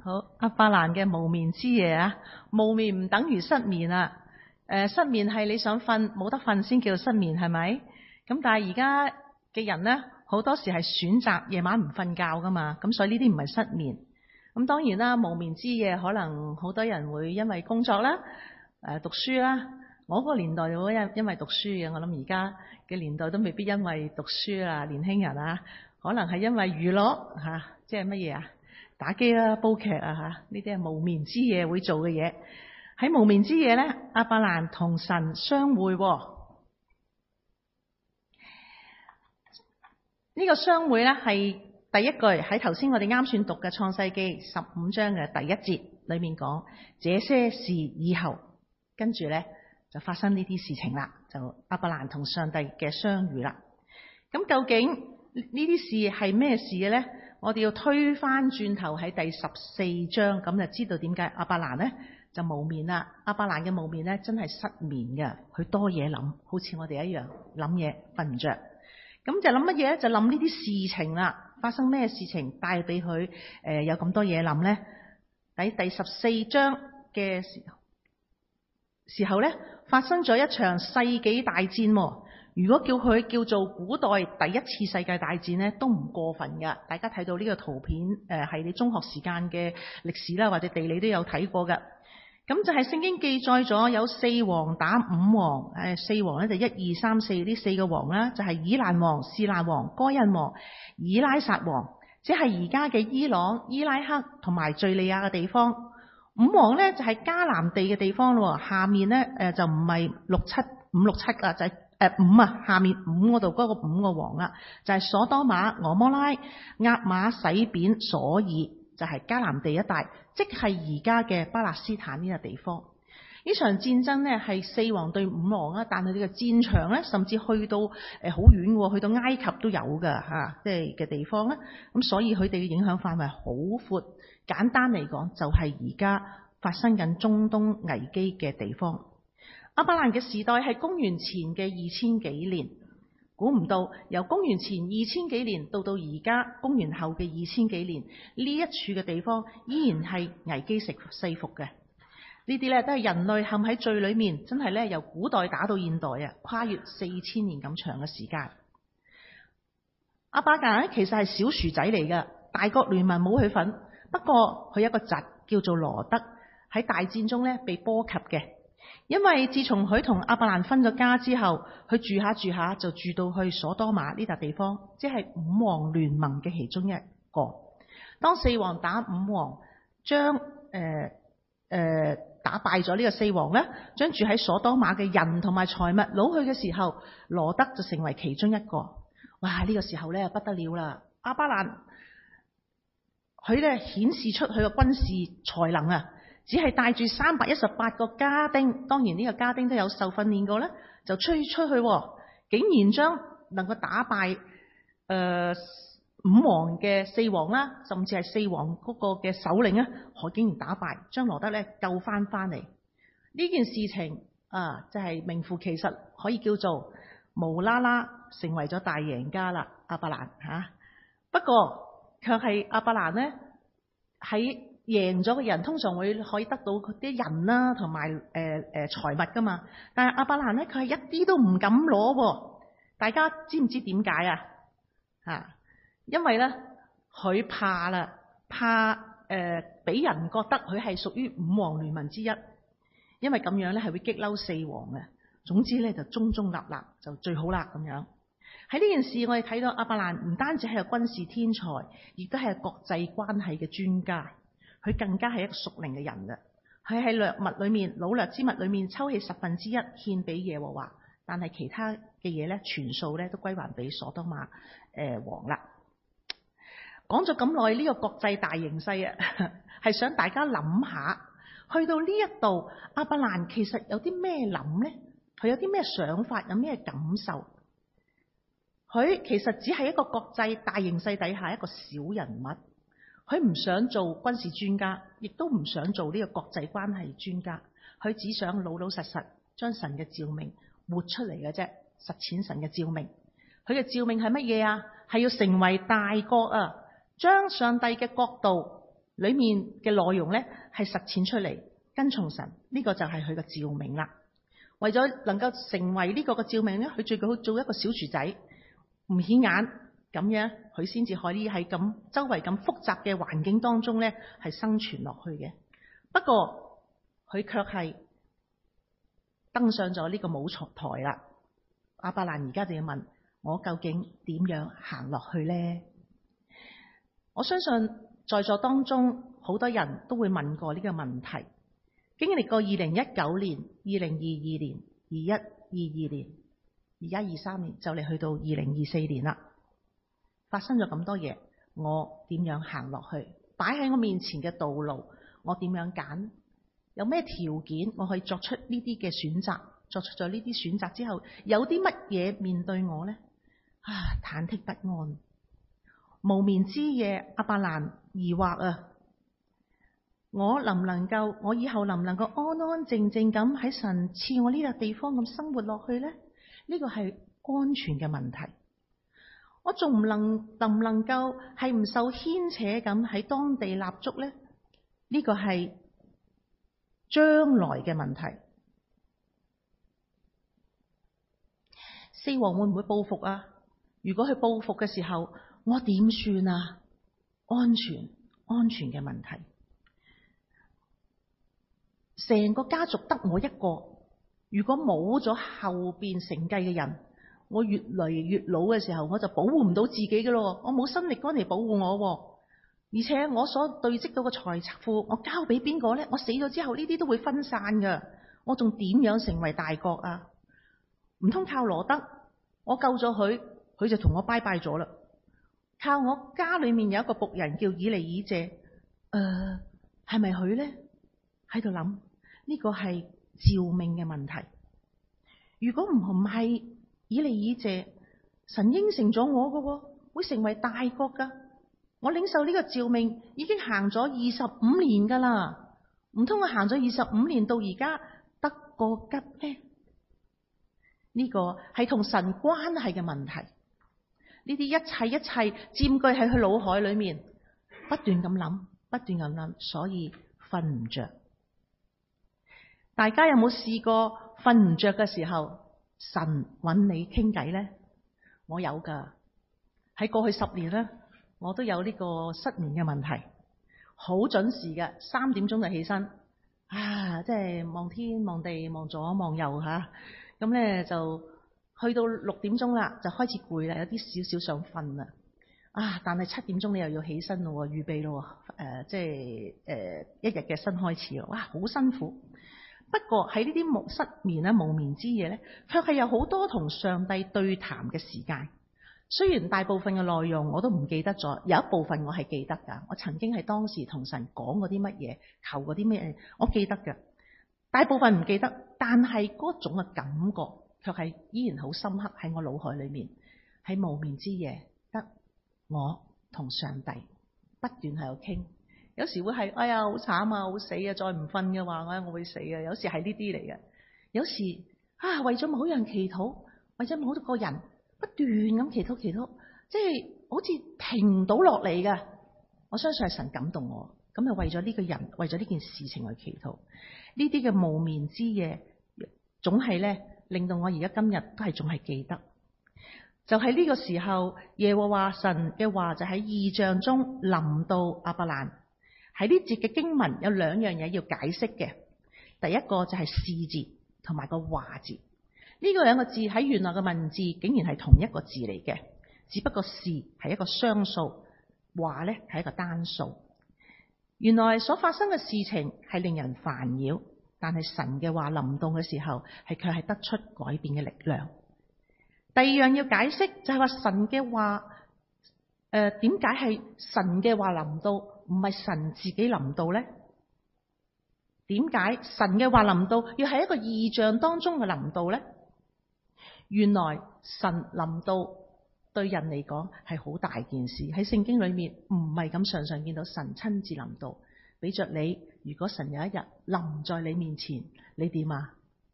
好，阿伯蘭嘅無眠之夜啊，無眠唔等於失眠啊。失眠係你想瞓冇得瞓先叫做失眠，係咪？咁但係而家嘅人呢，好多時係選擇夜晚唔瞓覺噶嘛，咁所以呢啲唔係失眠。咁當然啦，無眠之夜可能好多人會因為工作啦、讀書啦。我嗰個年代就會因為讀書嘅，我諗而家嘅年代都未必因為讀書啊，年輕人啊，可能係因為娛樂嚇，即係乜嘢啊？打機啦、煲劇啊嚇，呢啲係無眠之夜會做嘅嘢。喺無眠之夜咧，亞伯蘭同神相會。呢個相會咧係第一句喺頭先我哋啱先讀嘅創世記15章嘅第一節裏面講，這些事以後，跟住咧就發生呢啲事情啦，就亞伯蘭同上帝嘅相遇啦。咁究竟呢啲事係咩事嘅咧？我哋要推翻轉頭喺第14章，咁就知道點解亞伯蘭咧就無眠啦。亞伯蘭嘅無眠咧真係失眠嘅，佢多嘢諗，好似我哋一樣諗嘢瞓唔着。咁就諗乜嘢咧？就諗呢啲事情啦，發生咩事情帶俾佢有咁多嘢諗咧？喺第14章嘅時候咧，發生咗一場世紀大戰。如果叫做古代第一次世界大戰咧，都唔過分㗎。大家睇到呢個圖片，係你中學時間嘅歷史啦，或者地理都有睇過㗎。咁就係聖經記載咗有4王打5王，4王咧就1、2、3、4呢4個王啦，就係以蘭王、示拿王、該印王、以拉撒王，即係而家嘅伊朗、伊拉克同埋敘利亞嘅地方。5王咧就係迦南地嘅地方咯，下面咧就唔係5、6、7啦，就係5啊，下面5嗰度嗰個5個王啦，就係所多瑪、俄摩拉、押瑪、洗扁、瑣爾，就係迦南地一帶，即係而家嘅巴勒斯坦呢個地方。呢場戰爭呢係4王對5王啊，但係呢個戰場咧甚至去到好遠喎，去到埃及都有㗎嚇，即係嘅地方咧。咁所以佢哋嘅影響範圍好闊。簡單嚟講，就係而家發生緊中東危機嘅地方。亞伯蘭嘅時代係公元前嘅2000幾年，估唔到由公元前2000幾年到而家公元後嘅2000幾年，呢一處嘅地方依然係危機四伏嘅。呢啲咧都係人類陷喺罪裏面，真係咧由古代打到現代啊，跨越4000年咁長嘅時間。亞伯蘭咧其實係小薯仔嚟㗎，大國聯盟冇佢份，不過佢有一個侄叫做羅德，喺大戰中咧被波及嘅。因為自從佢同亞伯蘭分咗家之後，佢住下住下就住到去所多瑪呢笪地方，即係5王聯盟嘅其中一個。當4王打5王，將打敗咗呢個4王咧，將住喺所多瑪嘅人同埋財物攞去嘅時候，羅德就成為其中一個。哇！呢個時候咧不得了啦，亞伯蘭佢咧顯示出佢嘅軍事才能啊！只係帶住318個家丁，當然呢個家丁都有受訓練過咧，就出去，竟然將能夠打敗5王嘅4王啦，甚至係4王嗰個嘅首領啊，佢竟然打敗，將羅德咧救翻嚟。呢件事情啊，就係名副其實，可以叫做無啦啦成為咗大贏家啦，亞伯蘭嚇。不過卻係亞伯蘭咧喺贏咗嘅人通常會可以得到啲人啦，同埋財物噶嘛。但係亞伯蘭咧，佢係一啲都唔敢攞喎。大家知唔知點解啊？嚇，因為咧佢怕俾人覺得佢係屬於5王聯盟之一，因為咁樣咧係會激嬲4王嘅。總之咧就中立就最好啦咁樣。喺呢件事我哋睇到亞伯蘭唔單止係個軍事天才，亦都係國際關係嘅專家。佢更加係一個屬靈嘅人啦。佢喺掠物裏面、擄掠之物裏面抽起1/10獻俾耶和華，但係其他嘅嘢咧，全數咧都歸還俾所多瑪王啦。講咗咁耐，呢個國際大形勢啊，係想大家諗下，去到呢一度，亞伯蘭其實有啲咩諗咧？佢有啲咩想法？有咩感受？佢其實只係一個國際大形勢底下一個小人物。佢唔想做軍事專家，亦都唔想做呢個國際關係專家。佢只想老老實實將神嘅召命活出嚟嘅啫，實踐神嘅召命。佢嘅召命係乜嘢啊？係要成為大國啊，將上帝嘅國度裏面嘅內容咧係實踐出嚟，跟從神，呢個就係佢嘅召命啦。為咗能夠成為呢個嘅召命咧，佢最好做一個小薯仔，唔顯眼咁樣，佢先至可以喺咁周圍咁複雜嘅環境當中咧係生存落去嘅。不過佢卻係登上咗呢個舞台啦。亞伯蘭而家就要問：我究竟點樣行落去呢？我相信在座當中好多人都會問過呢個問題，經歷過2019年、2022年、21、22年，而家23年就嚟去到2024年啦。發生咗咁多嘢，我點樣行落去？擺喺我面前嘅道路，我點樣揀？有咩條件我可以作出呢啲嘅選擇？作出咗呢啲選擇之後，有啲乜嘢面對我呢？忐忑不安，無眠之夜，亞伯蘭疑惑啊！我以後能唔能夠安安靜靜咁喺神賜我呢個地方咁生活落去呢？呢個係安全嘅問題。我仲能唔能夠係唔受牽扯咁喺當地立足呢？呢個係將來嘅問題。四王會唔會報復啊？如果佢報復嘅時候，我點算啊？安全嘅問題。成個家族得我一個，如果冇咗後邊承繼嘅人，我越嚟越老嘅時候，我就保護唔到自己嘅咯。我冇心力肝嚟保護我，而且我所堆積到嘅財富，我交俾邊個呢？我死咗之後，呢啲都會分散噶。我仲點樣成為大國啊？唔通靠羅德？我救咗佢，佢就同我拜拜咗啦。靠我家裏面有一個僕人叫以利以謝，係咪佢呢？喺度諗呢個係召命嘅問題。如果唔係以利以謝，神應承咗我嘅，會成為大國噶。我領受呢個召命已經行咗25年噶啦，唔通我行咗25年到而家得個吉咩？呢個係同神關係嘅問題。呢啲一切佔據喺佢腦海裏面，不斷咁諗，所以瞓唔着。大家有冇試過瞓唔着嘅時候，神揾你傾偈呢？我有噶，喺過去10年咧，我都有呢個失眠嘅問題，好準時嘅3點鐘就起身，即係望天望地望左望右吓，咁咧就去到6點鐘啦，就開始攰啦，有啲少少想瞓啦，但係7點鐘你又要起身咯，預備咯，即係一日嘅新開始咯，好辛苦。不過喺呢啲失眠咧、無眠之夜咧，卻係有好多同上帝對談嘅時間。雖然大部分嘅內容我都唔記得咗，有一部分我係記得噶。我曾經係當時同神講過啲乜嘢，求過啲乜嘢，我記得嘅。大部分唔記得，但係嗰種嘅感覺卻係依然好深刻喺我腦海裏面。喺無眠之夜，得我同上帝不斷喺度傾。有時會係哎呀好慘啊，好死啊！再唔瞓嘅話，我會死啊！有時係呢啲嚟嘅。有時為咗某樣祈禱，為咗某個人不斷咁祈禱，即係好似停唔到落嚟嘅。我相信係神感動我，咁就為咗呢個人，為咗呢件事情去祈禱。呢啲嘅無眠之夜，總係咧令到我而家今日都係仲係記得。就喺呢個時候，耶和華神嘅話就喺異象中臨到亞伯蘭。喺呢節嘅經文有2樣嘢要解釋嘅。第一個就係是字同埋個話字。呢個2個字喺原來嘅文字竟然係同一個字嚟嘅，只不過是係一個雙數，話咧係一個單數。原來所發生嘅事情係令人煩擾，但係神嘅話臨到嘅時候，係卻係得出改變嘅力量。第2樣要解釋就係話神嘅話，點解係神嘅話臨到，唔係神自己臨到呢？點解神嘅話臨到要喺一個異象當中嘅臨到呢？原來神臨到對人嚟講係好大件事，喺聖經裏面唔係咁常常見到神親自臨到。俾着你，如果神有一日臨在你面前，你點啊？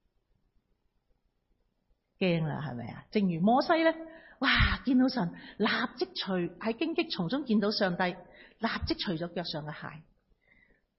驚啦，係咪啊？正如摩西咧，見到神立即除喺荊棘叢中見到上帝，立即除咗腳上嘅鞋，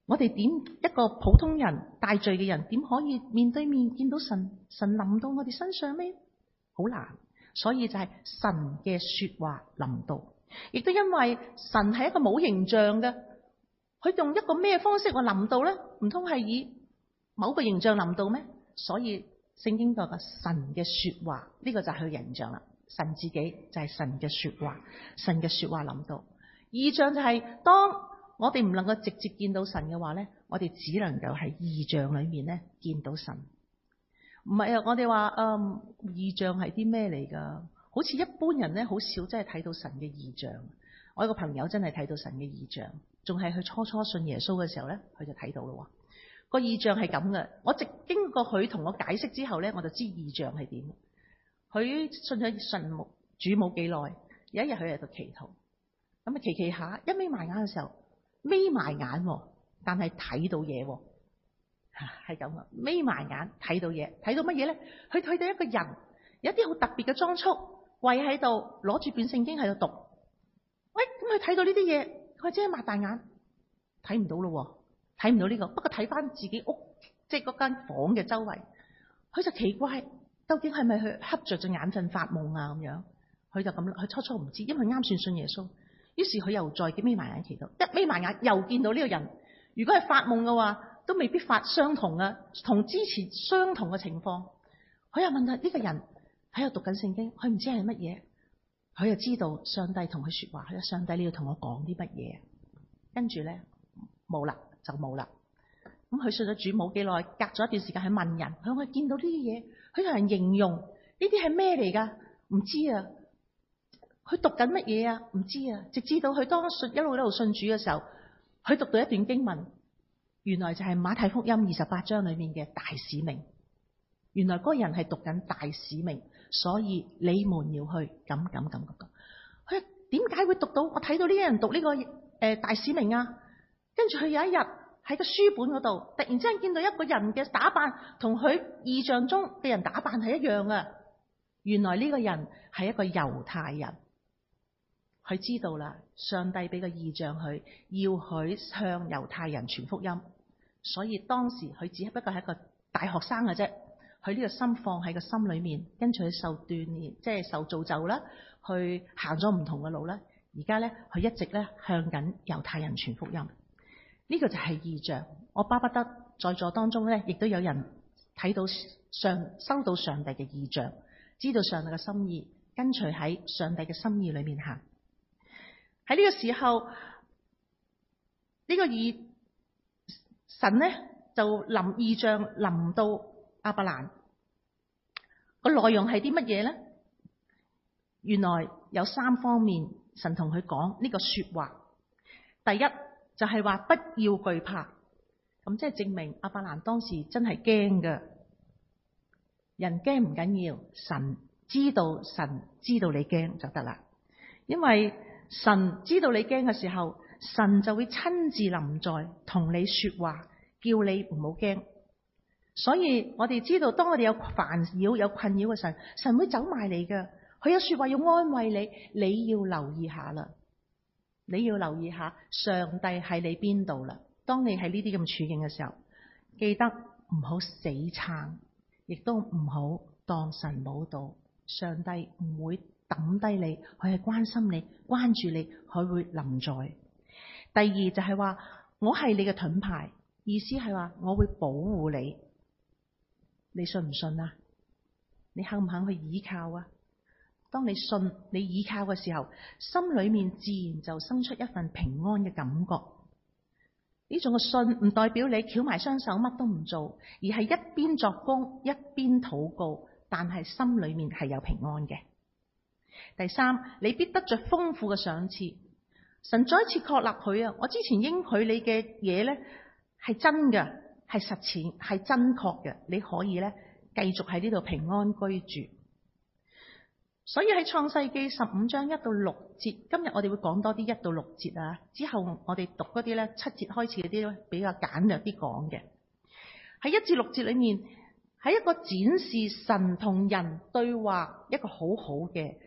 我哋點一個普通人大罪嘅人點可以面對面見到神臨到我哋身上呢？好難。所以就係神嘅說話臨到，亦都因為神係一個冇形象嘅，佢用一個咩方式話臨到呢？唔通係以某個形象臨到咩？所以聖經講嘅神嘅說話，呢個就係佢形象啦。神自己就係神嘅說話，神嘅說話臨到。異象就係當我哋唔能夠直接見到神嘅話呢，我哋只能夠喺異象裏面呢見到神。唔係啊，我哋話異象係啲咩嚟噶？好似一般人呢，好少真係睇到神嘅異象。我有個朋友真係睇到神嘅異象，仲係佢初信耶穌嘅時候呢，佢就睇到咯。個異象係咁嘅，我直經過佢同我解釋之後呢，我就知異象係點。佢信咗神主冇幾耐，有一日佢喺度祈禱，咁啊祈下，一眯埋眼嘅時候，眯埋眼，但係睇到嘢，係咁啊！眯埋眼睇到嘢，睇到乜嘢咧？佢睇到一個人，有一啲好特別嘅裝束，跪喺度，攞住本聖經喺度讀。喂，咁佢睇到呢啲嘢，佢即係擘大眼，睇唔到咯，睇唔到呢個。不過睇翻自己屋，即係嗰間房嘅周圍，佢就奇怪，究竟係咪佢瞌着隻眼瞓發夢啊？咁樣，佢就咁，佢初唔知，因為啱算信耶穌。於是佢又再眯埋眼祈禱，一眯埋眼又見到呢個人。如果係發夢嘅話，都未必發相同啊，同之前相同嘅情況。佢又問佢呢個人喺度讀緊聖經，佢唔知係乜嘢，佢就知道上帝同佢說話。佢話上帝你要同我講啲乜嘢？跟住咧冇啦，就冇啦。咁佢信咗主冇幾耐，隔咗一段時間去問人，佢話見到呢啲嘢，佢同人形容呢啲係咩嚟噶？唔知啊。佢讀緊乜嘢啊？唔知啊。直至到佢當一路信主嘅時候，佢讀到一段經文，原來就係馬太福音28章裏面嘅大使命。原來嗰個人係讀緊大使命，所以你們要去咁。佢點解會讀到？我睇到呢啲人讀呢個大使命啊。跟住佢有一日喺個書本嗰度，突然之間見到一個人嘅打扮同佢異象中嘅人打扮係一樣啊。原來呢個人係一個猶太人。佢知道啦，上帝俾個異象佢，要佢向猶太人傳福音。所以當時佢只不過係一個大學生嘅啫。佢呢個心放喺個心裏面，跟住佢受鍛煉，即係受造就啦，去行咗唔同嘅路啦。而家咧，佢一直咧向緊猶太人傳福音。呢個就係異象。我巴不得在座當中咧，亦都有人睇到收到上帝嘅異象，知道上帝嘅心意，跟隨喺上帝嘅心意裏面行。喺呢個時候，呢個神咧就異象臨到亞伯蘭。個內容係啲乜嘢咧？原來有3方面，神同佢講呢個說話。第一就係話不要懼怕，咁即係證明亞伯蘭當時真係驚㗎。人驚唔緊要，神知道你驚就得啦。因為神知道你驚嘅時候，神就會親自臨在同你說話，叫你唔好驚。所以我哋知道，當我哋有煩擾、有困擾嘅時候，神會走埋嚟㗎。佢有說話要安慰你，你要留意下啦。你要留意下上帝喺你邊度啦。當你喺呢啲咁處境嘅時候，記得唔好死撐，亦都唔好當神冇到。上帝唔會抌低你，佢係關心你、關注你，佢會臨在。第二就係話，我係你嘅盾牌，意思係話我會保護你。你信唔信啊？你肯唔肯去依靠啊？當你信、你依靠嘅時候，心裏面自然就生出一份平安嘅感覺。呢種嘅信唔代表你翹埋雙手乜都唔做，而係一邊作工一邊禱告，但係心裏面係有平安嘅。第三，你必得着豐富嘅賞賜。神再一次確立佢啊，我之前應許你嘅嘢咧係真嘅，係實踐，係真確嘅，你可以咧繼續喺呢度平安居住。所以喺創世記15章1到6節，今日我哋會講多啲1到6節啊。之後我哋讀嗰啲咧7節開始嗰啲比較簡略啲講嘅。喺1至6節裏面，係一個展示神同人對話一個好好嘅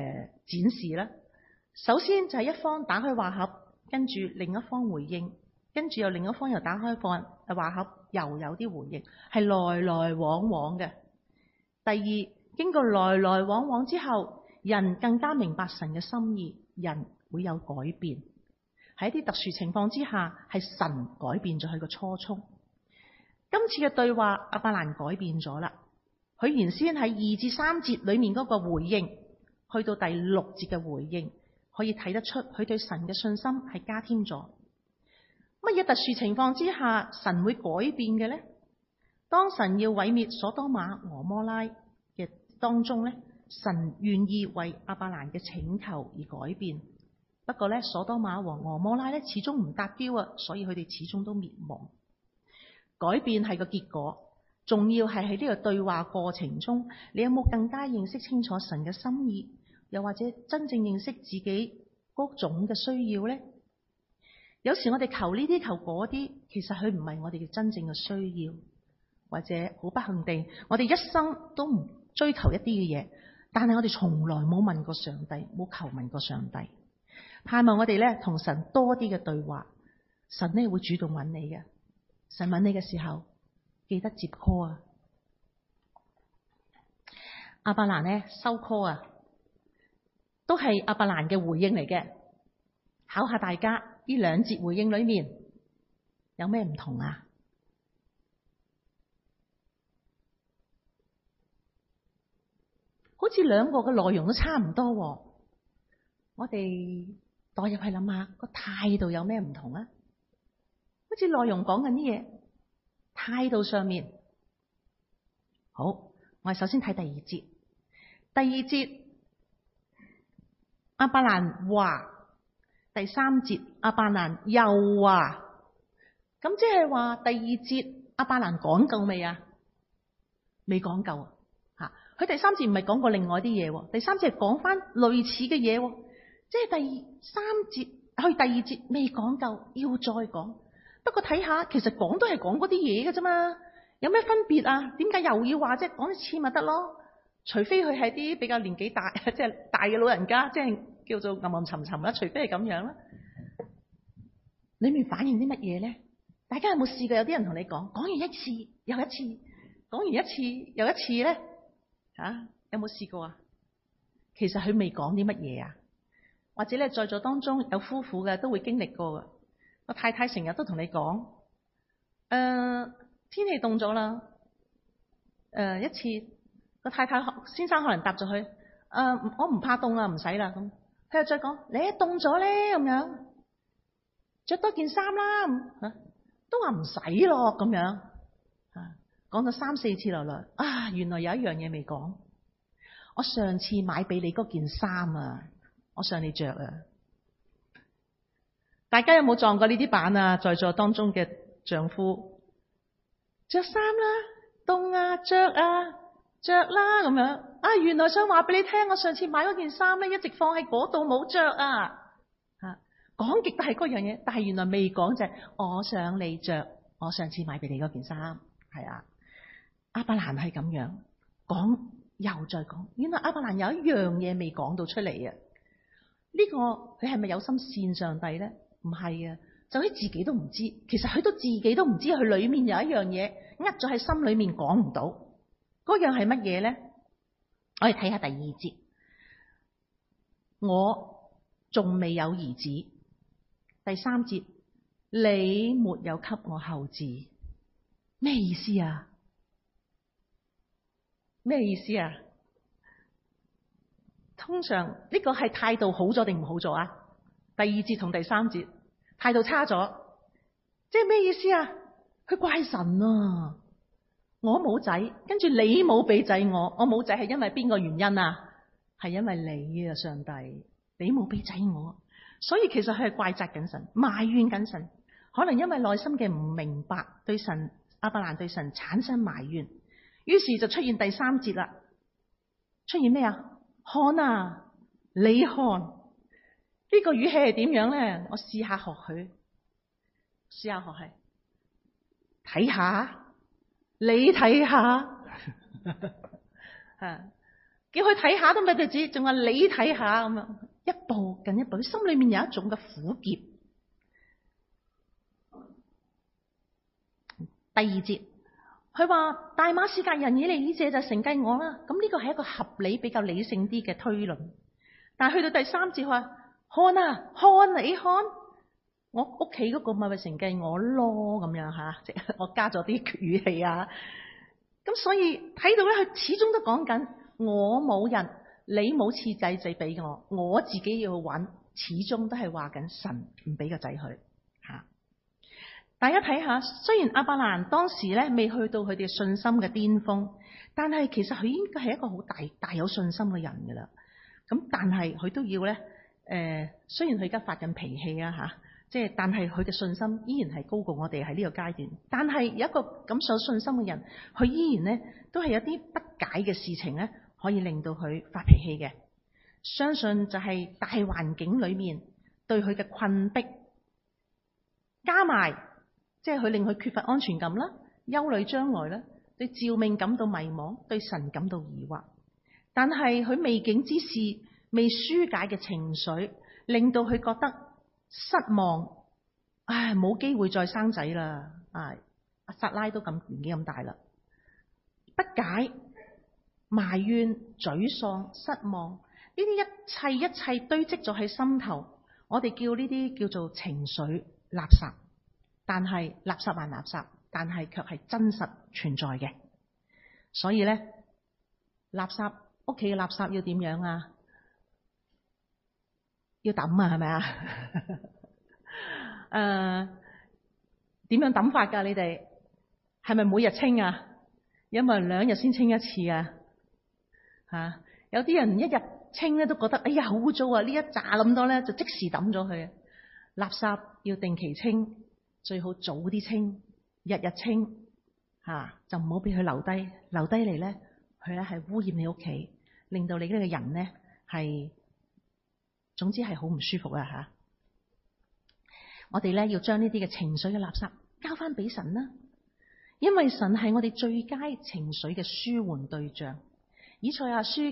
展示啦。首先就係一方打開話盒，跟住另一方回應， 跟住又另一方又打開話盒，又有啲回應，係來來往往嘅。第二，經過來來往往之後，人更加明白神嘅心意，人會有改變。喺一啲特殊情況之下，係神改變咗佢個初衷。今次嘅對話，亞伯蘭改變咗啦。佢原先喺2至3節裏面嗰個回應，去到第6節嘅回應，可以睇得出佢對神嘅信心係加添咗。乜嘢特殊情況之下，神會改變嘅呢？當神要毀滅所多瑪、俄摩拉嘅當中呢，神願意為亞伯蘭嘅請求而改變。不過呢，所多瑪和俄摩拉呢始終唔達標啊，所以佢哋始終都滅亡。改變係個結果，重要係喺呢個對話過程中，你有冇更加認識清楚神嘅心意，又或者真正認識自己嗰種嘅需要呢？有時我哋求呢啲求嗰啲，其實佢唔係我哋嘅真正嘅需要，或者好不幸地，我哋一生都唔追求一啲嘅嘢，但係我哋從來冇問過上帝，冇求問過上帝。盼望我哋咧同神多啲嘅對話，神咧會主動揾你嘅。神揾你嘅時候，記得接 call 啊！亞伯蘭咧收 call 啊，都係亞伯蘭嘅回應嚟嘅。考下大家，呢2節回應裏面有咩唔同啊？好似2個嘅內容都差唔多喎。我哋代入去諗下，個態度有咩唔同啊？好似內容講緊啲嘢，態度上面好。我哋首先睇第2節。第2節亞伯蘭話，第3節亞伯蘭又話，咁即係話第2節亞伯蘭講夠未啊？未講夠啊！吓，佢第3節唔係講過另外啲嘢，第3節係講翻類似嘅嘢，即係第3節去第2節未講夠，要再講。不過睇下，其實講都係講嗰啲嘢嘅啫嘛，有咩分別啊？點解又要話啫？講一次咪得咯？除非佢係啲比較年紀大，即係大嘅老人家，即係叫做暗暗沉沉啦。除非係咁樣啦。裏面反映啲乜嘢咧？大家有冇試過有啲人同你講完一次又一次，講完一次又一次咧？吓，有冇試過啊？其實佢未講啲乜嘢啊？或者咧，在座當中有夫婦嘅都會經歷過嘅。個太太成日都同你講，天氣凍咗啦。一次個太太先生可能答咗佢，我唔怕凍啊，唔使啦。咁佢又再講，你一凍咗咧咁樣，着多件衫啦。都話唔使咯咁樣。講咗3、4次落來，原來有一樣嘢未講。我上次買俾你嗰件衫啊，我想你着啊。大家有冇撞過呢啲板啊？在座當中嘅丈夫，着衫啦，凍啊，着啦咁樣。原來想話俾你聽，我上次買嗰件衫咧，一直放喺嗰度冇着啊。講極都係嗰樣嘢，但係原來未講就係，我想你着我上次買俾你嗰件衫。係啊，亞伯蘭係咁樣講，又再講。原來亞伯蘭有一樣嘢未講到出嚟啊！呢個佢係咪有心騙上帝咧？唔係啊，就喺自己都唔知，其實佢都自己都唔知，佢裏面有一樣嘢呃咗喺心裏面講唔到，嗰樣係乜嘢咧？我哋睇下第2節，我仲未有兒子。第3節，你沒有給我後嗣，咩意思啊？咩意思啊？通常呢個係態度好咗定唔好咗啊？第2節同第3節態度差咗，即係咩意思啊？佢怪神啊！我冇仔，跟住你冇俾仔我冇仔係因為邊個原因啊？係因為你啊，上帝，你冇俾仔我，所以其實佢係怪責緊神，埋怨緊神，可能因為內心嘅唔明白，對神，亞伯蘭對神產生埋怨，於是就出現第3節啦。出現咩啊？看啊，你看。呢個語氣係點樣咧？我試下學佢，睇下，你睇下，叫佢睇下都未得止，仲話你睇下咁樣，一步近一步，佢心裏面有一種嘅苦澀。 第2節，佢話大馬士革人以利以謝就承繼我啦。咁呢個係一個合理、比較理性啲嘅推論。但係去到第3節，佢話看啊，看你看，我屋企嗰個咪承繼我咯，咁樣吓，即係我加咗啲語氣啊。咁所以睇到咧，佢始終都講緊我冇人，你冇賜仔俾我，我自己要揾，始終都係話緊神唔俾個仔佢吓。大家睇下，雖然亞伯蘭當時咧未去到佢哋信心嘅巔峰，但係其實佢應該係一個好大有信心嘅人噶啦。咁但係佢都要咧，雖然佢而家發緊脾氣啊吓，即係但係佢嘅信心依然係高過我哋喺呢個階段。但係有一個咁有信心嘅人，佢依然咧都係有啲不解嘅事情咧，可以令到佢發脾氣嘅。相信就係大環境裏面對佢嘅困迫，加埋。即係佢令佢缺乏安全感啦，憂慮將來啦，對召命感到迷茫，對神感到疑惑。但係佢未竟之事、未紓解嘅情緒，令到佢覺得失望。唉，冇機會再生仔啦！唉，阿撒拉都年紀咁大啦，不解、埋怨、沮喪、失望，呢啲一切堆積咗喺心頭。我哋叫呢啲叫做情緒垃圾。但係垃圾還垃圾，但係卻係真實存在嘅。所以咧，垃圾屋企嘅垃圾要點樣啊？要抌啊，係咪啊？點樣抌法㗎？你哋係咪每日清啊？有冇人2日先清一次啊？吓，有啲人1日清咧都覺得哎呀好污糟啊！呢一紮咁多咧就即時抌咗佢。垃圾要定期清。最好早啲清，日日清吓，就唔好俾佢留低嚟咧，佢咧係污染你屋企，令到你呢個人咧係，總之係好唔舒服啊吓。我哋咧要將呢啲嘅情緒嘅垃圾交翻俾神啦，因為神係我哋最佳情緒嘅舒緩對象。以賽亞書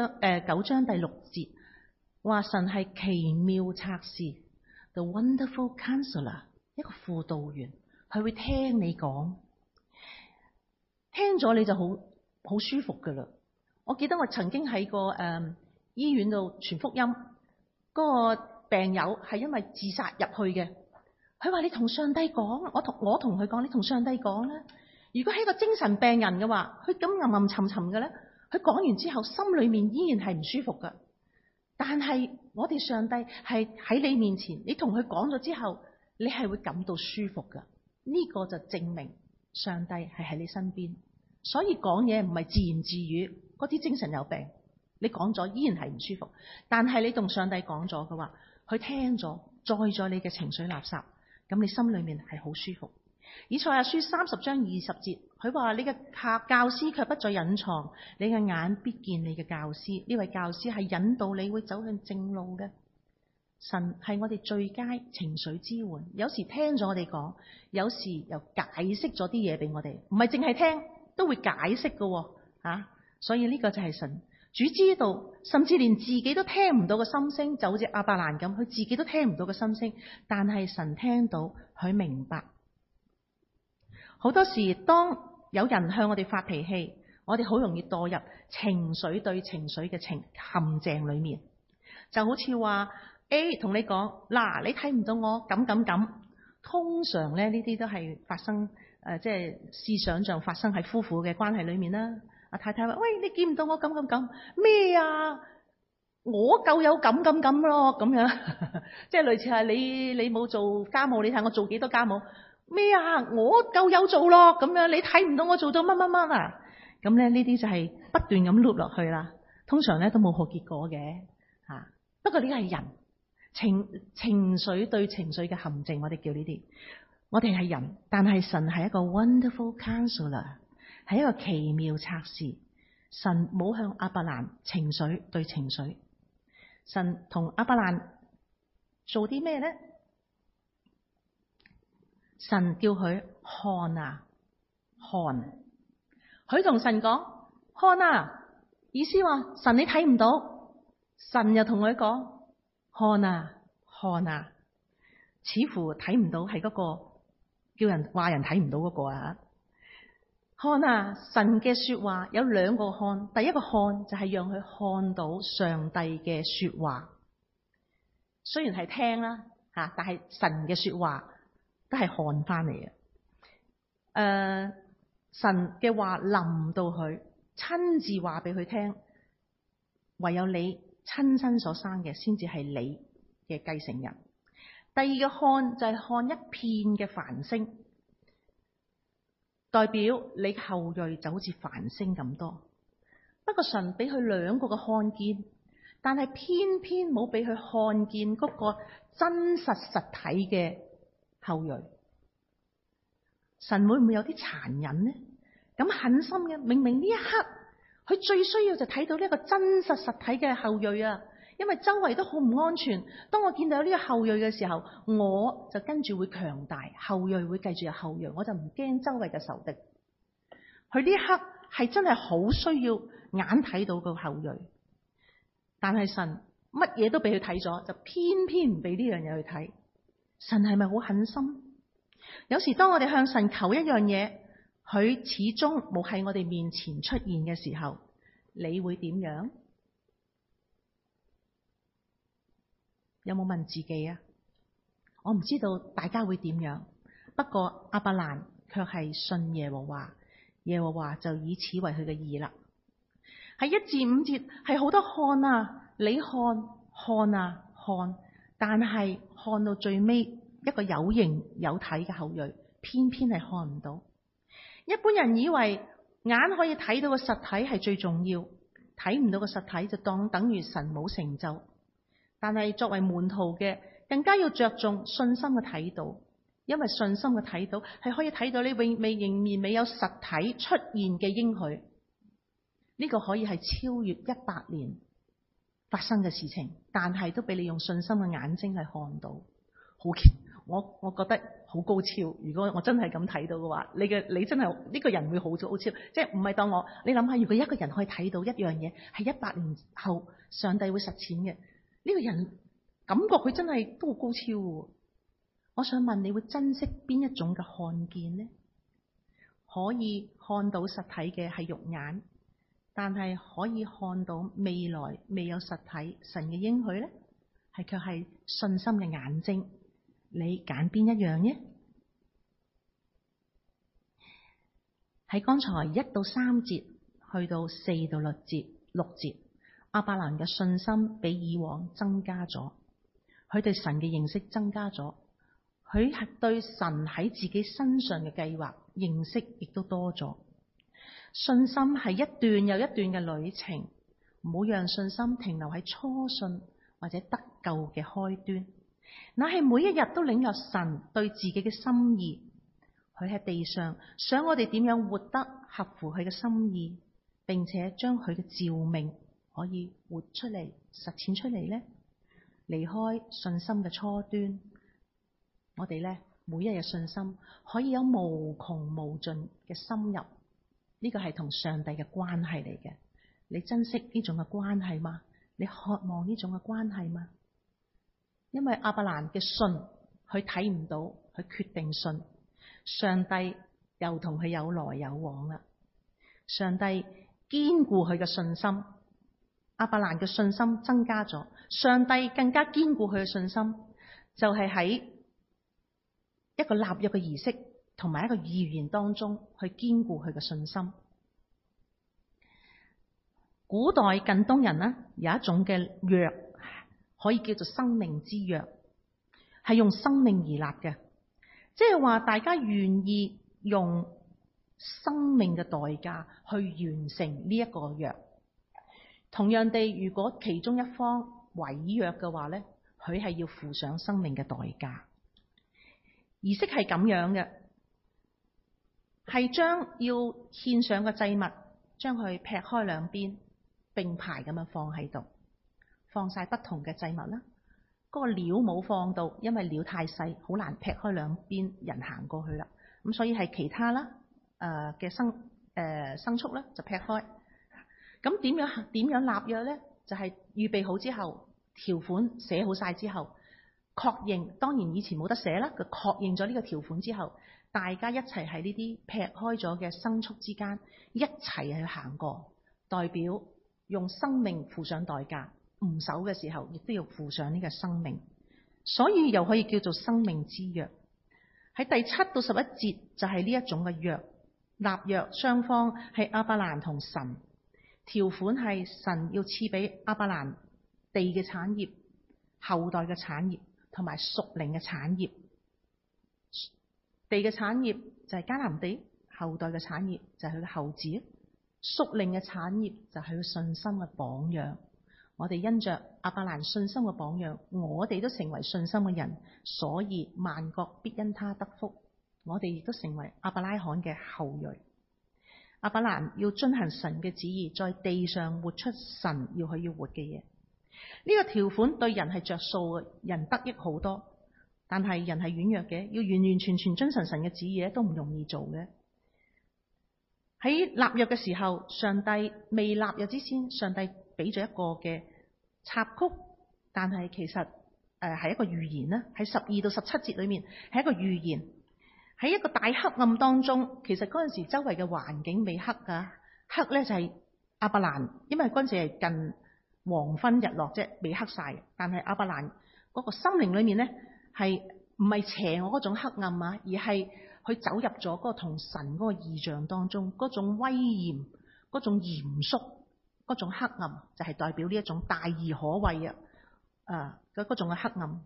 9章第6節話神係奇妙策士 ，The Wonderful Counselor。一個輔導員，佢會聽你講，聽咗你就好舒服噶啦。我記得我曾經喺個醫院度傳福音，嗰個病友係因為自殺入去嘅。佢話你同上帝講，我同佢講，你同上帝講啦。如果係一個精神病人嘅話，佢咁吟吟沉沉嘅咧，佢講完之後心裏面依然係唔舒服噶。但係我哋上帝係喺你面前，你同佢講咗之後，你係會感到舒服噶，呢個就證明上帝係喺你身邊。所以講嘢唔係自言自語，嗰啲精神有病，你講咗依然係唔舒服。但係你同上帝講咗嘅話，佢聽咗，載咗你嘅情緒垃圾，咁你心裏面係好舒服。以賽亞書30章20節，佢話你嘅教師卻不再隱藏，你嘅眼必見你嘅教師。呢位教師係引導你會走向正路嘅。神係我哋最佳情緒支援，有時聽咗我哋講，有時又解釋咗啲嘢俾我哋，唔係淨係聽，都會解釋㗎吓。所以呢個就係神主知道，甚至連自己都聽唔到嘅心聲，就好似亞伯蘭咁，佢自己都聽唔到嘅心聲，但係神聽到，佢明白。好多時當有人向我哋發脾氣，我哋好容易墮入情緒對情緒嘅陷阱裏面，就好似話A 同你講嗱，你睇唔到我咁，通常咧呢啲都係發生即係試想像發生喺夫婦嘅關係裏面啦。阿太太話：喂，你見唔到我咁咩啊？我夠有咁咯，咁樣即係類似係你冇做家務，你睇我做幾多家務咩啊？我夠有做咯，咁樣你睇唔到我做到乜啊？咁咧呢啲就係不斷咁碌落去啦。通常咧都冇好結果嘅吓。不過呢個係人。情緒對情緒嘅陷阱，我哋叫呢啲。我哋係人，但係神係一個 wonderful counselor， 係一個奇妙策士。神冇向亞伯蘭情緒對情緒。神同亞伯蘭做啲咩咧？神叫佢看啊看，佢同神講看啊，意思話神你睇唔到，神又同佢講。看啊，似乎睇唔到係嗰個叫人話人睇唔到嗰個啊， 看啊，神嘅說話有兩個看，第一個看就係讓佢看到上帝嘅說話，雖然係聽啦吓，但係神嘅說話都係看翻嚟嘅。神嘅話臨到佢，親自話俾佢聽，唯有你親身所生嘅先至係你嘅繼承人。第二個看就係看一片嘅繁星，代表你後裔就好似繁星咁多。不過神俾佢兩個嘅看見，但係偏偏冇俾佢看見嗰個真實實體嘅後裔。神會唔會有啲殘忍呢？咁狠心嘅，明明呢一刻佢最需要就睇到呢一個真實實體嘅後裔啊！因為周圍都好唔安全。當我見到呢個後裔嘅時候，我就跟住會強大，後裔會繼續有後裔，我就唔驚周圍嘅仇敵。佢呢一刻係真係好需要眼睇到個後裔，但係神乜嘢都俾佢睇咗，就偏偏唔俾呢樣嘢去睇。神係咪好狠心？有時當我哋向神求一樣嘢，佢始終冇喺我哋面前出現嘅時候，你會點樣？有冇問自己啊？我唔知道大家會點樣，不過亞伯蘭卻係信耶和華，耶和華就以此為佢嘅義啦。喺1至5節係好多看啊，你看啊看，但係看到最尾一個有形有體嘅後裔，偏偏係看唔到。一般人以為眼可以睇到嘅實體係最重要，睇唔到嘅實體就等於神冇成就。但係作為門徒嘅，更加要着重信心嘅睇到，因為信心嘅睇到係可以睇到你仍然未有實體出現嘅應許。呢個可以係超越100年發生嘅事情，但係都俾你用信心嘅眼睛去看到。我覺得好高超。如果我真係咁睇到嘅話，你真係呢個人會好高超，即係唔係當我。你諗下，如果一個人可以睇到一樣嘢係100年後上帝會實踐嘅，呢個人感覺佢真係都好高超嘅。我想問你會珍惜邊一種嘅看見呢？可以看到實體嘅係肉眼，但係可以看到未來未有實體神嘅應許呢，係卻係信心嘅眼睛。你揀邊一樣呢？喺剛才1到3節去到4到6節，亞伯蘭嘅信心比以往增加咗，佢對神嘅認識增加咗，佢係對神喺自己身上嘅計劃認識亦都多咗。信心係一段又一段嘅旅程，唔好讓信心停留喺初信或者得救嘅開端。那係每一日都領略神對自己嘅心意，佢喺地上想我哋點樣活得合乎佢嘅心意，並且將佢嘅召命可以活出嚟、實踐出嚟呢？離開信心嘅初端，我哋呢每一日信心可以有無窮無盡嘅深入，呢個係同上帝嘅關係嚟嘅。你珍惜呢種嘅關係嗎？你渴望呢種嘅關係嗎？因為亞伯蘭嘅信，佢睇唔到，佢決定信，上帝又同佢有來有往啦。上帝堅固佢嘅信心，亞伯蘭嘅信心增加咗，上帝更加堅固佢嘅信心，就係喺一個立約嘅儀式同埋一個預言當中去堅固佢嘅信心。古代近東人呢，有一種嘅約，可以叫做生命之約，係用生命而立嘅，即係話大家願意用生命嘅代價去完成呢一個約。同樣地，如果其中一方違約嘅話呢，佢係要付上生命嘅代價。儀式係咁樣嘅，係將要獻上嘅祭物，將佢劈開兩邊，並排咁樣放喺度。放晒不同嘅祭物啦，嗰個料冇放到，因為料太細，好難劈開兩邊人行過去啦。咁所以係其他啦，嘅牲畜咧就劈開。咁點樣立約咧？就係預備好之後，條款寫好晒之後，確認。當然以前冇得寫啦，佢確認咗呢個條款之後， 大家一齊喺呢啲劈開咗嘅牲畜之間一齊去行過，代表用生命付上代價，唔守嘅時候亦都要付上呢個生命，所以又可以叫做生命之約。喺第7到11節就係呢一種嘅約，立約雙方係亞伯蘭同神，條款係神要賜俾亞伯蘭地嘅產業、後代嘅產業同埋屬靈嘅產業。地嘅產業就係迦南地，後代嘅產業就係佢嘅後子，屬靈嘅產業就係佢信心嘅榜樣。我哋因着亞伯蘭信心嘅榜樣，我哋都成為信心嘅人，所以萬國必因他得福。我哋亦都成為亞伯拉罕嘅後裔。亞伯蘭要遵行神嘅旨意，在地上活出神要佢要活嘅嘢。呢個條款對人係着數嘅，人得益好多。但係人係軟弱嘅，要完完全全遵行神嘅旨意咧，都唔容易做嘅。喺立約嘅時候，上帝未立約之前，上帝俾咗一個嘅插曲，但係其實係一個預言啦。喺12到17節裏面係一個預言。喺一個大黑暗當中，其實嗰陣時周圍嘅環境未黑噶，黑咧就係亞伯蘭，因為嗰陣時係近黃昏日落啫，未黑晒。但係亞伯蘭嗰個心靈裏面咧，係唔係邪惡嗰種黑暗啊？而係佢走入咗嗰個同神嗰個異象當中，嗰種威嚴、嗰種嚴肅、嗰種黑暗，就係代表呢一種大而可畏嗰種嘅黑暗。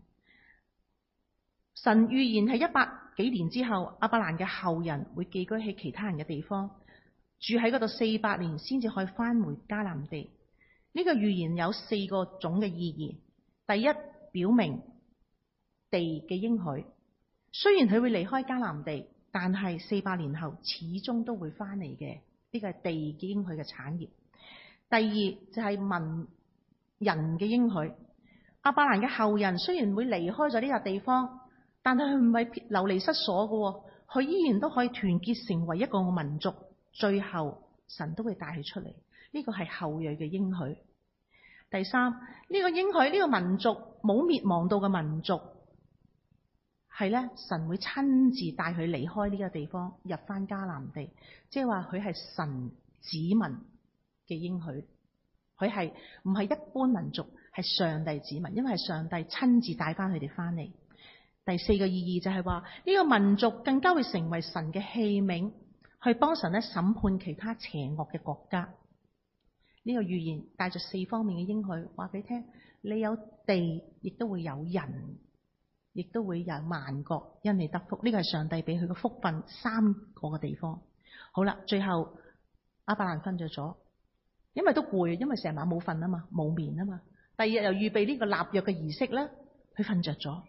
神預言係100幾年之後，亞伯蘭嘅後人會寄居喺其他人嘅地方，住喺嗰度400年，先至可以翻回迦南地。呢個預言有4個種嘅意義。第一，表明地嘅應許，雖然佢會離開迦南地，但係400年後始終都會翻嚟嘅。呢個係地嘅應許嘅產業。第二就係民人嘅應許，亞伯蘭嘅後人雖然會離開咗呢個地方，但係佢唔係流離失所嘅，佢依然都可以團結成為一個民族，最後神都會帶佢出嚟。呢個係後裔嘅應許。第三，呢個應許，呢個民族冇滅亡到嘅民族，係咧神會親自帶佢離開呢個地方，入翻迦南地，即係話佢係神子民嘅應許，佢係唔係一般民族，係上帝子民，因為係上帝親自帶翻佢哋翻嚟。第四個意義就係話呢個民族更加會成為神嘅器皿，去幫神咧審判其他邪惡嘅國家。呢個預言帶着4方面嘅應許，話俾你聽，你有地，亦都會有人，亦都會有萬國因你得福。呢個係上帝俾佢嘅福分，3個嘅地方。好啦，最後亞伯蘭瞓着咗，因為都攰，因為成晚冇瞓啊嘛，冇眠啊嘛。第二日又預備呢個立約嘅儀式咧，佢瞓着咗。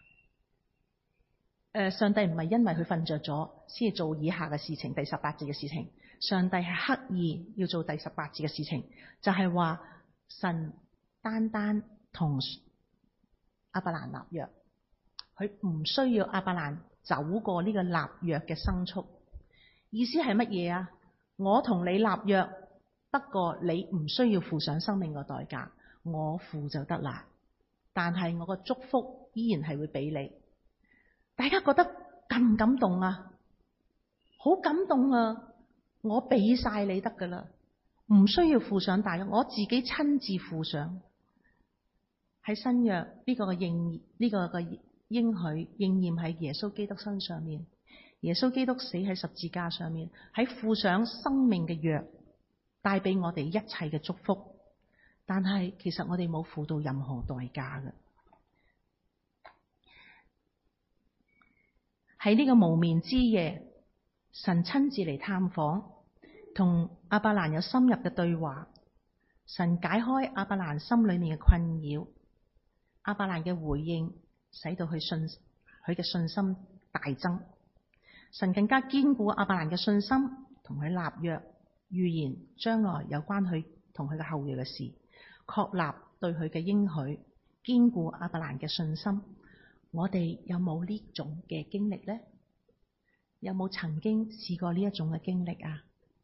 上帝唔係因為佢瞓着咗先至做以下嘅事情，第18節嘅事情。上帝係刻意要做第18節嘅事情，就係話神單單同亞伯蘭立約，佢唔需要亞伯蘭走過呢個立約嘅牲畜。意思係乜嘢啊？我同你立約，不過你唔需要付上生命嘅代價，我付就得啦。但係我個祝福依然係會俾你。大家覺得感唔感動啊？好感動啊！我俾晒你得噶啦，唔需要付上代價，我自己親自付上。喺新約呢個嘅應許應驗喺耶穌基督身上面。耶穌基督死喺十字架上面，喺付上生命嘅約，帶俾我哋一切嘅祝福。但係其實我哋冇付到任何代價嘅。喺呢個無眠之夜，神親自嚟探訪，同亞伯蘭有深入嘅對話。神解開亞伯蘭心裏面嘅困擾，亞伯蘭嘅回應使到佢嘅信心大增。神更加堅固亞伯蘭嘅信心，同佢立約，預言將來有關佢同佢嘅後裔嘅事，確立對佢嘅應許，堅固亞伯蘭嘅信心。我哋有冇呢種嘅經歷呢？有冇曾經試過呢一種嘅經歷啊？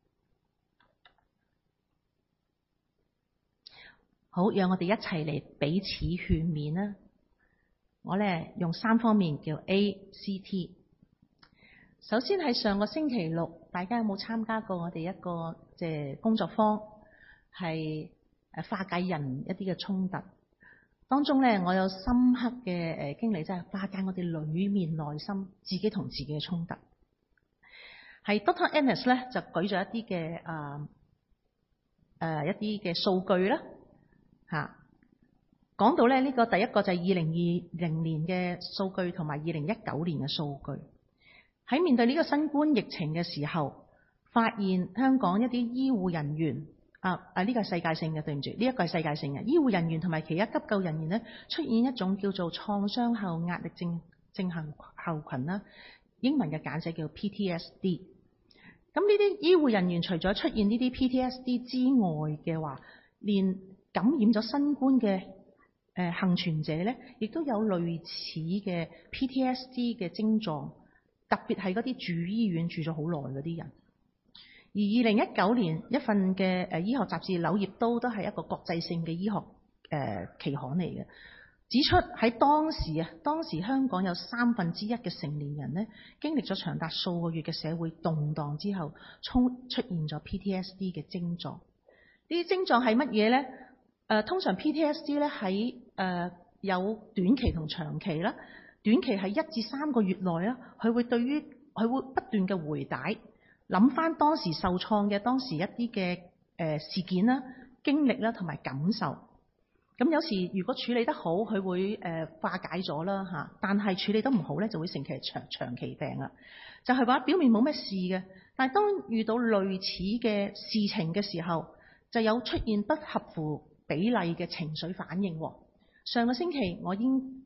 好，讓我哋一齊嚟彼此勸勉啦。我咧用3方面叫 ACT。 首先喺上個星期六，大家有冇參加過我哋一個工作坊，係化解人一啲嘅衝突？當中咧，我有深刻嘅經歷，即係化解我哋裏面內心自己同自己嘅衝突。係 Dr. Ennis 咧就舉咗一啲嘅數據啦，講到咧呢個第一個就係2020年嘅數據同埋2019年嘅數據。喺面對呢個新冠疫情嘅時候，發現香港一啲醫護人員呢個係世界性嘅，對唔住，呢一個係世界性嘅醫護人員同埋其他急救人員咧，出現一種叫做創傷後壓力症候群啦，英文嘅簡寫叫 PTSD。咁呢啲醫護人員除咗出現呢啲 PTSD 之外嘅話，連感染咗新冠嘅幸存者咧，亦都有類似嘅 PTSD 嘅症狀。特別係嗰啲住醫院住咗好耐嗰啲人，而2019年一份嘅醫學雜誌《柳葉刀》都係一個國際性嘅醫學期刊嚟嘅，指出喺當時香港有1/3嘅成年人咧，經歷咗長達數個月嘅社會動盪之後，出現咗 PTSD 嘅症狀。呢啲症狀係乜嘢咧？通常 PTSD 咧喺有短期同長期啦。短期係1至3個月內啦，佢會不斷嘅回帶，諗翻當時受創嘅當時一啲嘅事件啦、經歷啦同埋感受。咁有時如果處理得好，佢會化解咗啦嚇，但係處理得唔好咧，就會成其長期病啦。就係話表面冇咩事嘅，但係當遇到類似嘅事情嘅時候，就有出現不合乎比例嘅情緒反應。上個星期我已經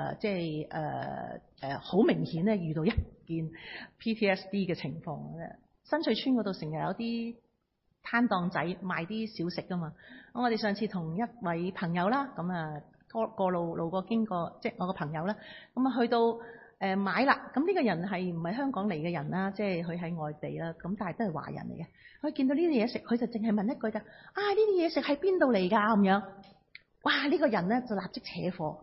好明顯咧遇到一件 PTSD 嘅情況咧，新翠村嗰度成日有啲攤檔仔賣啲小食噶嘛。咁我哋上次同一位朋友啦，咁啊過路過經過，即係我個朋友啦，咁啊去到買啦。咁呢個人係唔係香港嚟嘅人啦？即係佢喺外地啦，咁但係都係華人嚟嘅。佢見到呢啲嘢食，佢就淨係問一句就：呢啲嘢食喺邊度嚟㗎？咁樣，哇！呢個人咧就立即扯火。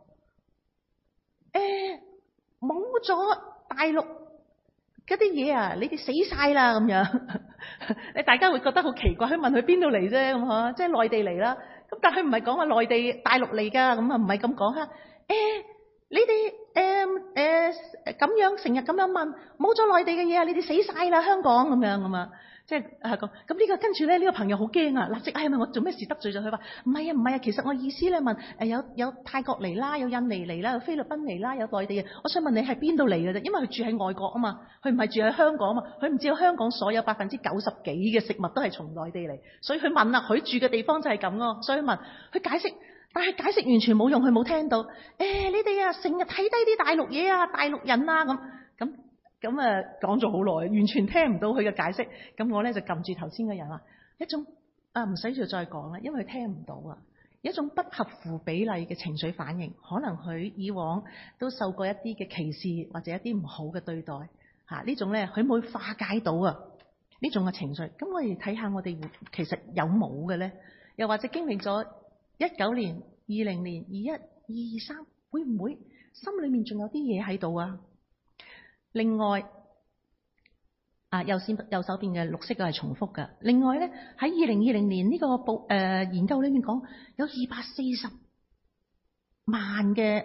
冇咗大陸嗰啲嘢啊！你哋死晒啦咁樣，你大家會覺得好奇怪。佢問佢邊度嚟啫咁嗬，即係內地嚟啦。咁但係佢唔係講話內地大陸嚟㗎，咁啊唔係咁講嚇。你哋咁樣成日咁樣問，冇咗內地嘅嘢啊！你哋死晒啦，香港咁樣咁啊！即係講咁呢個跟住咧，呢個朋友好驚啊！立即係咪我做咩事得罪咗佢？話唔係啊，其實我意思咧問有泰國嚟啦，有印尼嚟啦，有菲律賓嚟啦，有內地嘅。我想問你係邊度嚟嘅啫？因為佢住喺外國啊嘛，佢唔係住喺香港啊嘛，佢唔知道香港所有90%幾嘅食物都係從內地嚟，所以佢問啦，佢住嘅地方就係咁咯，所以問佢解釋，但係解釋完全冇用，佢冇聽到。你哋啊成日睇低啲大陸嘢啊，大陸人啊咁啊講咗好耐，完全聽唔到佢嘅解釋。咁我咧就撳住頭先嘅人話，一種唔使再講啦，因為佢聽唔到啊。一種不合乎比例嘅情緒反應，可能佢以往都受過一啲嘅歧視或者一啲唔好嘅對待呢種咧，佢冇化解到啊呢種嘅情緒。咁我哋睇下我哋其實有冇嘅咧？又或者經歷咗19年、20年、21、22、23，會唔會心裏面仲有啲嘢喺度啊？另外，右手邊嘅綠色嘅係重複嘅。另外咧，喺2020年呢個研究裏面講，有240萬嘅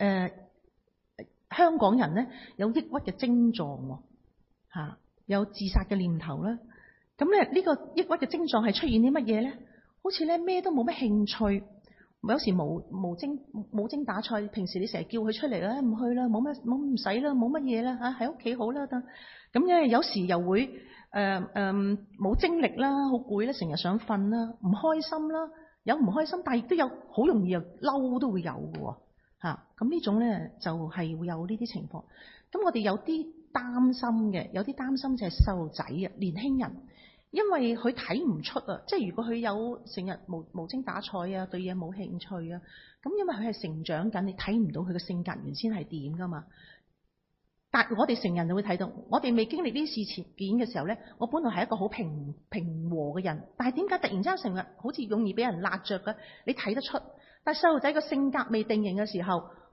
香港人咧有抑鬱嘅症狀喎，有自殺嘅念頭啦。咁咧呢個抑鬱嘅症狀係出現啲乜嘢咧？好似咧咩都冇乜興趣。有時無精打采，平時你成日叫佢出嚟啦，唔去啦，唔使啦，冇乜嘢啦嚇，喺屋企好啦得。咁咧有時又會冇精力啦，好攰啦，成日想瞓啦，唔開心啦，有唔開心，但係亦都有好容易又嬲都會有嘅喎嚇。咁呢種咧就係會有呢啲情況。咁我哋有啲擔心嘅，有啲擔心就係細路仔啊，年輕人。因為佢睇唔出啊，即係如果佢有成日無精打采啊，對嘢冇興趣啊，咁因為佢係成長緊，你睇唔到佢嘅性格原先係點噶嘛。但係我哋成人就會睇到，我哋未經歷呢啲事件嘅時候咧，我本來係一個好平和嘅人，但係點解突然之間成日好似容易俾人辣着嘅？你睇得出，但係細路仔個性格未定型嘅時候，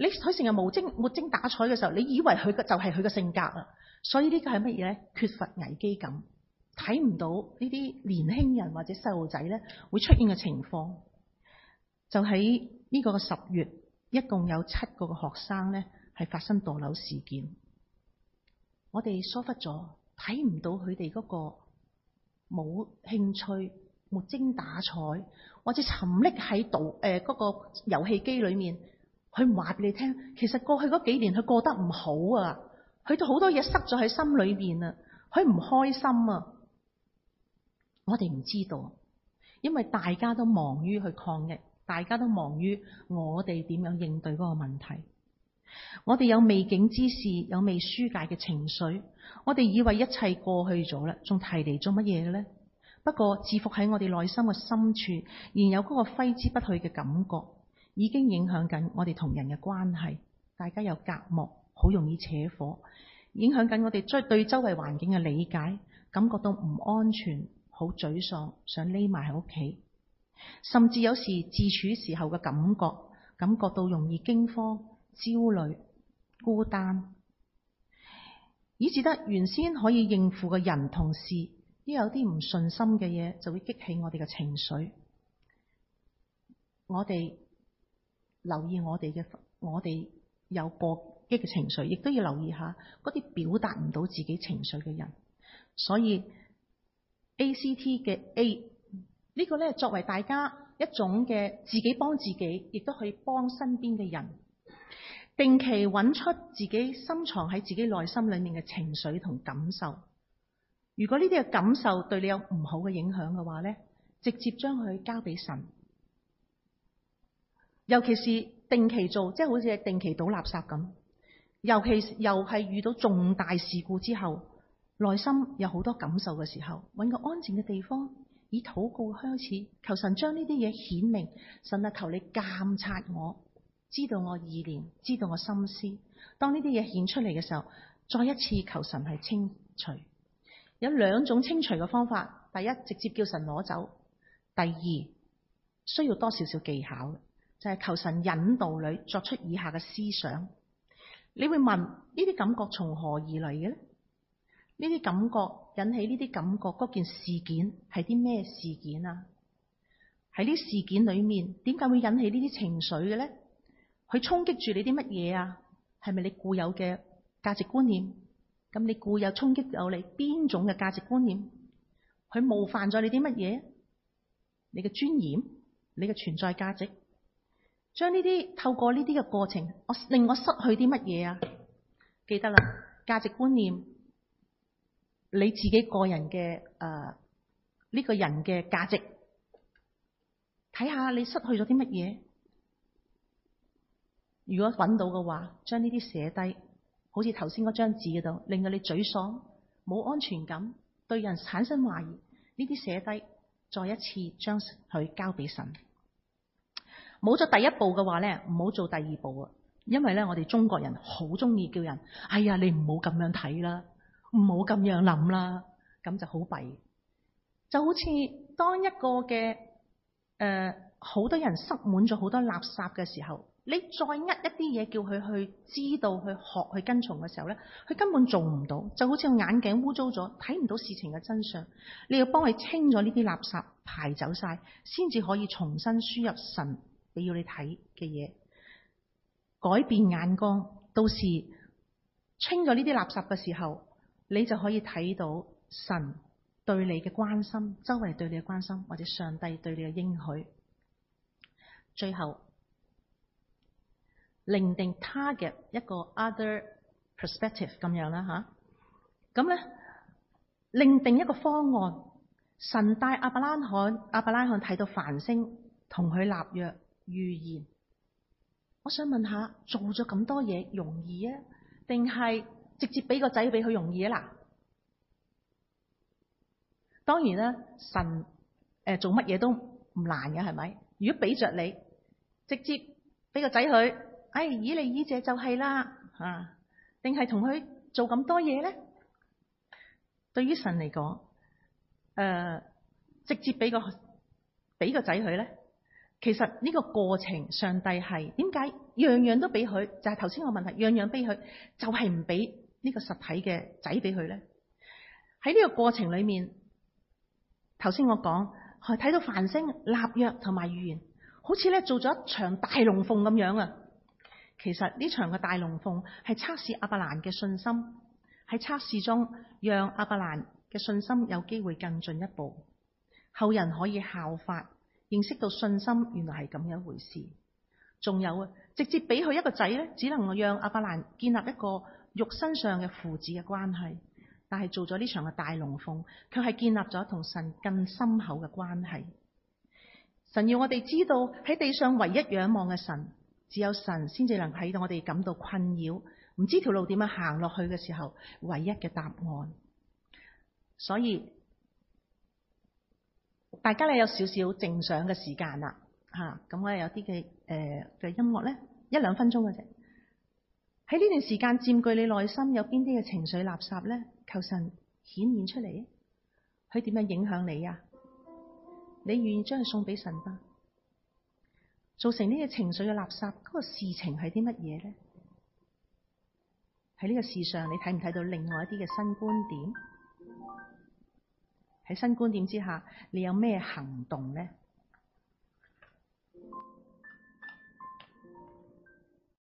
佢成日沒精打采嘅時候，你以為佢就係佢嘅性格啊。所以呢個係乜嘢咧？缺乏危機感，睇唔到呢啲年輕人或者細路仔咧會出現嘅情況。就喺呢個10月，一共有7個嘅學生咧係發生墮樓事件。我哋疏忽咗，睇唔到佢哋嗰個冇興趣、沒精打采，或者沉溺喺嗰個遊戲機裏面。佢唔話俾你聽，其實過去嗰幾年佢過得唔好啊，佢都好多嘢塞咗喺心裏面啊，佢唔開心啊。我哋唔知道，因為大家都忙於去抗疫，大家都忙於我哋點樣應對嗰個問題。我哋有未竟之事，有未紓解嘅情緒，我哋以為一切過去咗啦，仲提嚟做乜嘢嘅咧？不過自伏喺我哋內心嘅深處，仍有嗰個揮之不去嘅感覺，已經影響緊我哋同人嘅關係。大家有隔膜，好容易扯火，影響緊我哋對周圍環境嘅理解，感覺到唔安全，好沮喪，想匿埋喺屋企，甚至有時自處時候嘅感覺到容易驚慌、焦慮、孤單，以至得原先可以應付嘅人同事，一有啲唔順心嘅嘢，就會激起我哋嘅情緒。我哋留意我哋有過激嘅情緒，亦都要留意下嗰啲表達唔到自己情緒嘅人。所以 ACT 嘅 A 呢個咧，作為大家一種嘅自己幫自己，亦都可以幫身邊嘅人，定期揾出自己深藏喺自己內心裏面嘅情緒同感受。如果呢啲嘅感受對你有唔好嘅影響嘅話咧，直接將佢交俾神。尤其是定期做，即係好似係定期倒垃圾咁。尤其又係遇到重大事故之後，內心有好多感受嘅時候，揾個安靜嘅地方，以禱告開始，求神將呢啲嘢顯明。神啊，求你監察我，知道我意念，知道我心思。當呢啲嘢顯出嚟嘅時候，再一次求神係清除。有2種清除嘅方法：第一，直接叫神攞走；第二，需要多少少技巧，就係求神引導你作出以下嘅思想。你會問，呢啲感覺從何而嚟嘅呢？呢啲感覺引起呢啲感覺嗰件事件係啲咩事件啊？喺呢事件裏面，點解會引起呢啲情緒嘅咧？佢衝擊住你啲乜嘢啊？係咪你固有嘅價值觀念？咁你固有衝擊有你邊種嘅價值觀念？佢冒犯咗你啲乜嘢？你嘅尊嚴，你嘅存在價值？將呢啲透過呢啲嘅過程，令我失去啲乜嘢啊？記得啦，價值觀念，你自己個人嘅呢個人嘅價值，睇下你失去咗啲乜嘢。如果揾到嘅話，將呢啲寫低，好似頭先嗰張紙嗰度，令到你沮喪、冇安全感、對人產生懷疑，呢啲寫低，再一次將佢交俾神。冇咗第一步嘅話咧，唔好做第二步啊！因為咧，我哋中國人好中意叫人，哎呀，你唔好咁樣睇啦，唔好咁樣諗啦，咁就好弊。就好似當一個嘅好多人塞滿咗好多垃圾嘅時候，你再呃一啲嘢叫佢去知道、去學、去跟從嘅時候咧，佢根本做唔到。就好似個眼鏡污糟咗，睇唔到事情嘅真相。你要幫佢清咗呢啲垃圾，排走晒，先至可以重新輸入神你要你睇嘅嘢，改變眼光。到時清咗呢啲垃圾嘅時候，你就可以睇到神對你嘅關心，周圍對你嘅關心，或者上帝對你嘅應許。最後另定 target 一個 other perspective 咁樣啦吓，咁咧另定一個方案。神帶亞伯拉罕睇到繁星，同佢立約預言。我想問下，做咗咁多嘢容易啊，定係直接俾個仔俾佢容易啊？嗱，當然啦，神做乜嘢都唔難嘅，係咪？如果俾着你，直接俾個仔佢，以利以謝就係啦，定係同佢做咁多嘢咧？對於神嚟講，直接俾個仔佢咧， 其實呢個過程，上帝係點解樣樣都俾佢？就係頭先個問題，樣樣俾佢，就係唔俾呢個實體嘅仔俾佢咧？喺呢個過程裏面，頭先我講係睇到繁星、立約同埋預言，好似咧做咗一場大龍鳳咁樣啊！其實呢場嘅大龍鳳係測試亞伯蘭嘅信心，喺測試中讓亞伯蘭嘅信心有機會更進一步，後人可以效法，認識到信心原來係咁樣一回事。仲有啊，直接俾佢一個仔咧，只能夠讓亞伯蘭建立一個肉身上嘅父子嘅關係，但係做咗呢場嘅大龍鳳，卻係建立咗同神更深厚嘅關係。神要我哋知道喺地上唯一仰望嘅神，只有神先至能喺我哋感到困擾，唔知條路點樣行落去嘅時候，唯一嘅答案。所以大家咧有少少靜想嘅時間啦，咁我有啲嘅音樂咧，1-2分鐘嘅啫。喺呢段時間佔據你內心有邊啲嘅情緒垃圾咧？求神顯現出嚟，佢點樣影響你啊？你願意將佢送俾神吧？造成呢個情緒嘅垃圾嗰個事情係啲乜嘢咧？喺呢個事上，你睇唔睇到另外一啲嘅新觀點？喺新觀點之下，你有咩行動咧？